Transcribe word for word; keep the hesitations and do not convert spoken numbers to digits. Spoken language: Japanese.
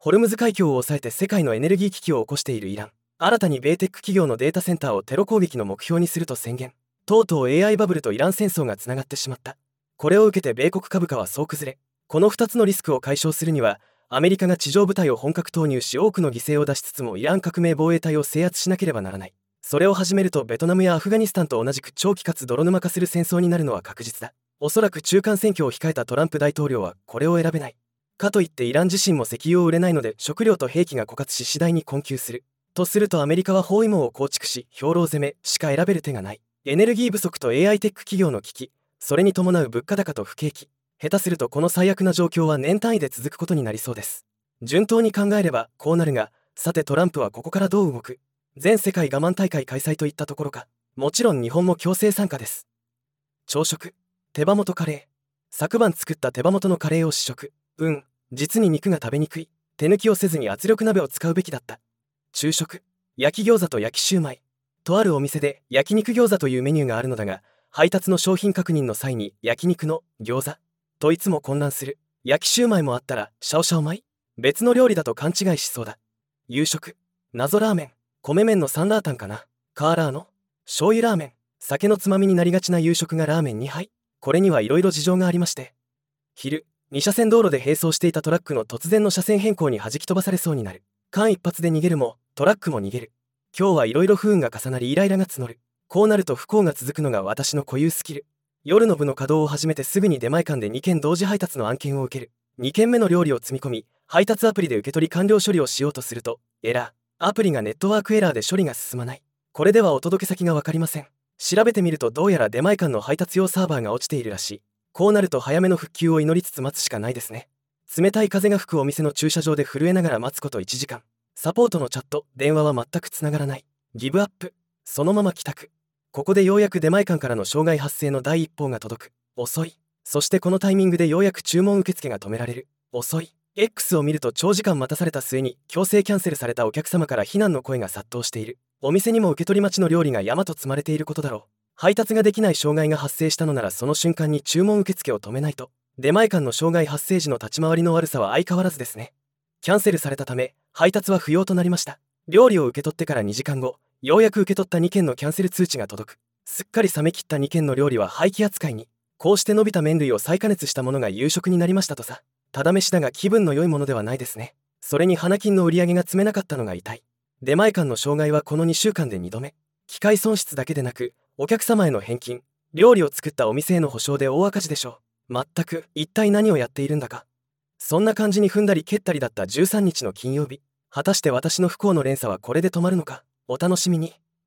ホルムズ海峡を抑えて世界のエネルギー危機を起こしているイラン。新たに米テック企業のデータセンターをテロ攻撃の目標にすると宣言。とうとう エーアイ バブルとイラン戦争がつながってしまった。これを受けて米国株価は総崩れ。このふたつのリスクを解消するには、アメリカが地上部隊を本格投入し多くの犠牲を出しつつもイラン革命防衛隊を制圧しなければならない。それを始めるとベトナムやアフガニスタンと同じく長期かつ泥沼化する戦争になるのは確実だ。おそらく中間選挙を控えたトランプ大統領はこれを選べない。かといってイラン自身も石油を売れないので食料と兵器が枯渇し次第に困窮する。とするとアメリカは包囲網を構築し兵糧攻めしか選べる手がない。エネルギー不足と エーアイ テック企業の危機、それに伴う物価高と不景気。下手するとこの最悪な状況は年単位で続くことになりそうです。順当に考えればこうなるが、さてトランプはここからどう動く。全世界我慢大会開催といったところか。もちろん日本も強制参加です。朝食、手羽元カレー。昨晩作った手羽元のカレーを試食。うん、実に肉が食べにくい。手抜きをせずに圧力鍋を使うべきだった。昼食、焼き餃子と焼きシューマイ。とあるお店で焼肉餃子というメニューがあるのだが、配達の商品確認の際に焼肉の餃子といつも混乱する。焼きシューマイもあったらシャオシャオマイ、別の料理だと勘違いしそうだ。夕食、謎ラーメン。米麺のサンラータンかな。カーラーの醤油ラーメン。酒のつまみになりがちな夕食がラーメンにはい。これにはいろいろ事情がありまして。昼、に車線道路で並走していたトラックの突然の車線変更に弾き飛ばされそうになる。間一髪で逃げるもトラックも逃げる。今日はいろいろ不運が重なりイライラが募る。こうなると不幸が続くのが私の固有スキル。夜の部の稼働を始めてすぐに出前館でにけん同時配達の案件を受ける。にけんめの料理を積み込み、配達アプリで受け取り完了処理をしようとすると、エラー。アプリがネットワークエラーで処理が進まない。これではお届け先がわかりません。調べてみるとどうやら出前館の配達用サーバーが落ちているらしい。こうなると早めの復旧を祈りつつ待つしかないですね。冷たい風が吹くお店の駐車場で震えながら待つこといちじかん。サポートのチャット、電話は全くつながらない。ギブアップ。そのまま帰宅。ここでようやく出前館からの障害発生の第一報が届く。遅い。そしてこのタイミングでようやく注文受付が止められる。遅い。X を見ると長時間待たされた末に強制キャンセルされたお客様から非難の声が殺到している。お店にも受け取り待ちの料理が山と積まれていることだろう。配達ができない障害が発生したのならその瞬間に注文受付を止めないと。出前館の障害発生時の立ち回りの悪さは相変わらずですね。キャンセルされたため配達は不要となりました。料理を受け取ってからにじかんご、ようやく受け取ったにけんのキャンセル通知が届く。すっかり冷め切ったにけんの料理は廃棄扱いに。こうして伸びた麺類を再加熱したものが夕食になりましたとさ。ただ飯だが気分の良いものではないですね。それに花金の売り上げが積めなかったのが痛い。出前館の障害はこのにしゅうかんでにどめ。機械損失だけでなくお客様への返金、料理を作ったお店への保証で大赤字でしょう。まったく一体何をやっているんだか。そんな感じに踏んだり蹴ったりだったじゅうさんにちの金曜日。果たして私の不幸の連鎖はこれで止まるのか。お楽しみに。